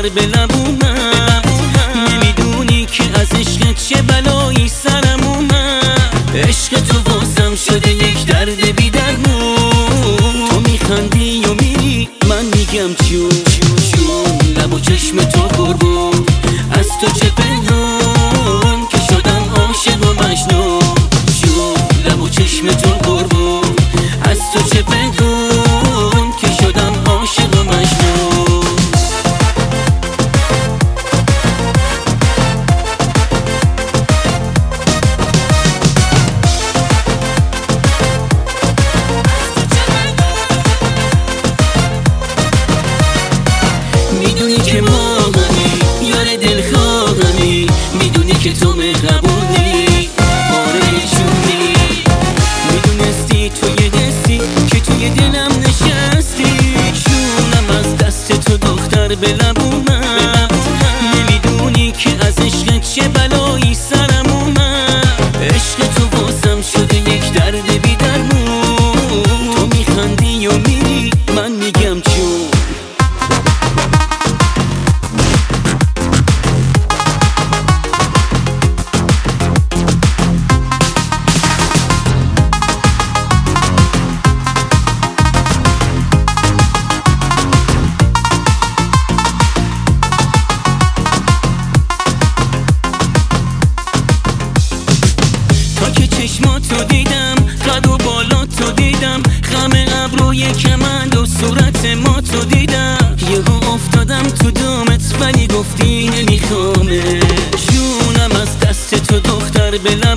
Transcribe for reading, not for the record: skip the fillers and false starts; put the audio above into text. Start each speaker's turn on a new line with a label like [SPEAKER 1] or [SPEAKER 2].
[SPEAKER 1] دختر به لب اومد. نمیدونی که از عشقت چه بلایی سرم اومد. عشق تو واسم شده یک درد بی درمون. تو میخندی و میری من میگم چون لب و چشم تو قربون. از تو چه پنهان که شدم عاشق و مجنون. لب و چشم تو قربون. از تو چه پنهان که شدم عاشق و مجنون. میدونی که ما همی یار دلخواهمی. میدونی که تو مهربونی آره جونی. میدونستی توی دستی که توی دلم نشستی. جونم از دست تو دختر به لب اومد. نمیدونی که از عشقت چه بلایی سرم اومد. عشق تو واسم شده یک درد بی درمون. تو میخندی و میری من میگم چون چشماتو دیدم، قد و بالاتو دیدم، خم ابروی کمند و صورت ماتو دیدم. یهو افتادم تو دامت ولی گفتی نمیخوامه. جونم از دست تو دختر به لب